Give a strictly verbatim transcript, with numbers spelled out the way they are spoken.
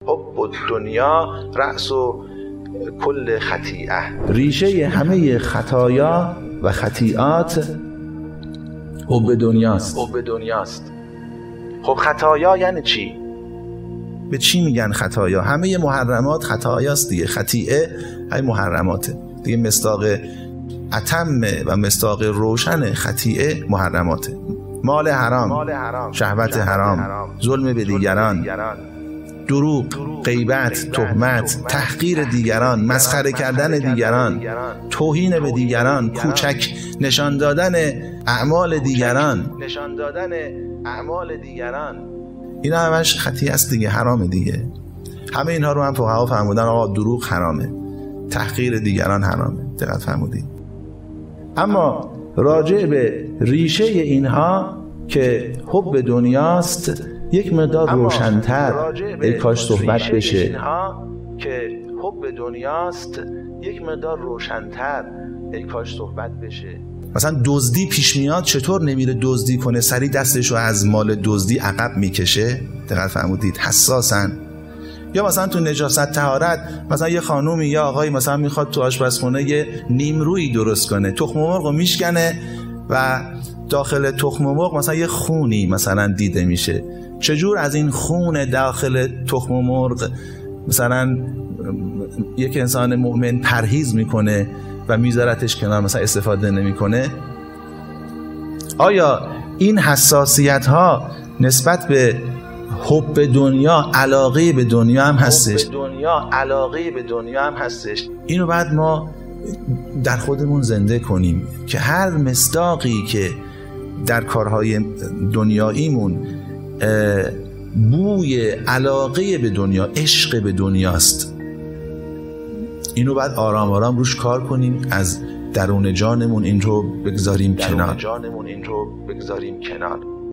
حب الدنیا رأس و کل خطیئه. ریشه همه خطایا و خطیئات حب دنیاست. حب دنیاست. خب خطایا یعنی چی؟ به چی میگن خطایا؟ همه محرمات خطایاست دیگه. خطیئه های محرماته دیگه. مصداق اتم و مصداق روشن خطیئه محرماته. مال حرام، مال حرام، شهوت حرام، حرام، ظلم به دیگران، دروغ، غیبت، تهمت، تحقیر دیگران، مسخره کردن دیگران، توهین به دیگران، کوچک نشان دادن اعمال دیگران، نشان دادن اعمال دیگران، اینا همش خطیئه است دیگه، حرام دیگه. همه اینها رو هم فقها فرمودن آقا دروغ حرامه، تحقیر دیگران حرامه. دقت فرمودید؟ اما راجع به ریشه اینها که حب دنیاست یک مقدار روشن‌تر ای کاش صحبت بشه. که حب دنیاست یک مقدار روشن‌تر ای کاش صحبت بشه. مثلا دزدی پیش میاد، چطور نمیره دزدی کنه، سری دستشو از مال دزدی عقب میکشه؟ دقت فرمودید؟ حساسن. یا مثلا تو نجاست طهارت، مثلا یه خانومی یا آقایی مثلا میخواد تو آشپزخونه یه نیمرویی درست کنه، تخم مرغو میشکنه و داخل تخم مرغ مثلا یه خونی مثلا دیده میشه. چجور از این خون داخل تخم مرغ مثلا یک انسان مؤمن پرهیز میکنه و میذارتش کنار، مثلا استفاده نمیکنه؟ آیا این حساسیت ها نسبت به حب دنیا، علاقه به دنیا هم هستش؟ حب دنیا، علاقه به دنیا هم هستش. اینو بعد ما در خودمون زنده کنیم که هر مصداقی که در کارهای دنیاییمون بوی علاقه به دنیا، عشق به دنیاست، اینو بعد آرام آرام روش کار کنیم، از درون جانمون این رو بگذاریم کنار. درون جانمون این رو بگذاریم کنار.